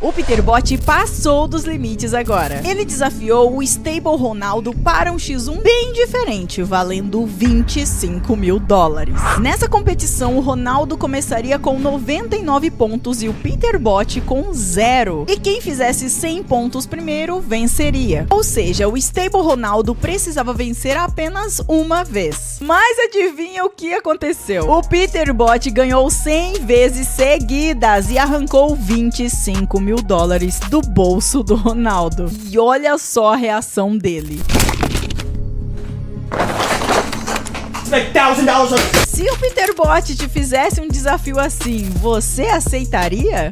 O Peterbot passou dos limites agora. Ele desafiou o Stable Ronaldo para um X1 bem diferente, valendo 25 mil dólares. Nessa competição, o Ronaldo começaria com 99 pontos e o Peterbot com 0. E quem fizesse 100 pontos primeiro, venceria. Ou seja, o Stable Ronaldo precisava vencer apenas uma vez. Mas adivinha o que aconteceu? O Peterbot ganhou 100 vezes seguidas e arrancou 25 mil dólares do bolso do Ronaldo. E olha só a reação dele. Se o Peterbot te fizesse um desafio assim, você aceitaria?